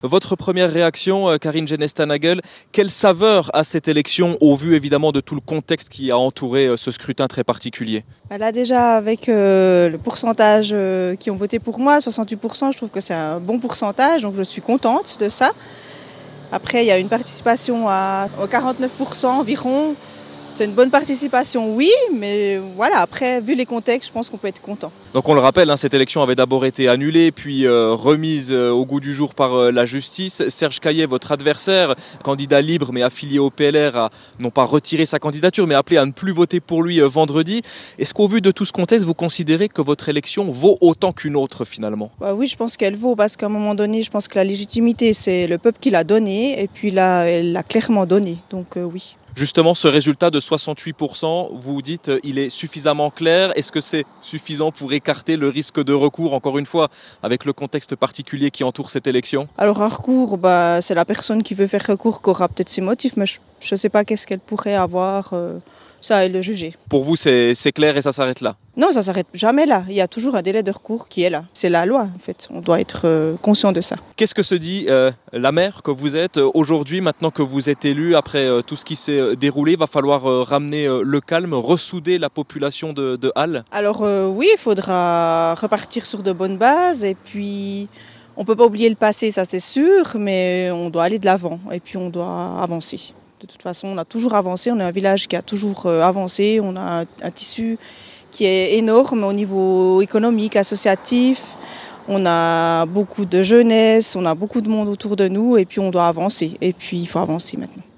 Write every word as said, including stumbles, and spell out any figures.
Votre première réaction, euh, Karine Genesta-Nagel, quelle saveur a cette élection au vu évidemment de tout le contexte qui a entouré euh, ce scrutin très particulier? Bah Là déjà avec euh, le pourcentage euh, qui ont voté pour moi, soixante-huit pour cent, je trouve que c'est un bon pourcentage, donc je suis contente de ça. Après, il y a une participation à quarante-neuf pour cent environ. C'est une bonne participation, oui, mais voilà, après, vu les contextes, je pense qu'on peut être content. Donc on le rappelle, hein, cette élection avait d'abord été annulée, puis euh, remise euh, au goût du jour par euh, la justice. Serge Caillet, votre adversaire, candidat libre mais affilié au P L R, a non pas retiré sa candidature, mais appelé à ne plus voter pour lui euh, vendredi. Est-ce qu'au vu de tout ce contexte, vous considérez que votre élection vaut autant qu'une autre finalement? Bah oui, je pense qu'elle vaut, parce qu'à un moment donné, je pense que la légitimité, c'est le peuple qui l'a donnée, et puis là, elle l'a clairement donnée, donc euh, oui. Justement, ce résultat de soixante-huit pour cent, vous dites euh, il est suffisamment clair. Est-ce que c'est suffisant pour écarter le risque de recours, encore une fois, avec le contexte particulier qui entoure cette élection? Alors un recours, bah, c'est la personne qui veut faire recours qui aura peut-être ses motifs, mais je ne sais pas qu'est-ce qu'elle pourrait avoir, euh, ça à elle de juger. Pour vous, c'est c'est clair et ça s'arrête là? Non, ça s'arrête jamais là. Il y a toujours un délai de recours qui est là. C'est la loi, en fait. On doit être euh, conscient de ça. Qu'est-ce que se dit euh, la maire que vous êtes euh, aujourd'hui, maintenant que vous êtes élu, après euh, tout ce qui s'est euh, déroulé? Il va falloir euh, ramener euh, le calme, ressouder la population de, de Halle. Alors euh, oui, il faudra repartir sur de bonnes bases et puis on peut pas oublier le passé, ça c'est sûr, mais on doit aller de l'avant et puis on doit avancer. De toute façon, on a toujours avancé. On est un village qui a toujours euh, avancé. On a un, un tissu qui est énorme au niveau économique, associatif. On a beaucoup de jeunesse, on a beaucoup de monde autour de nous et puis on doit avancer. Et puis il faut avancer maintenant.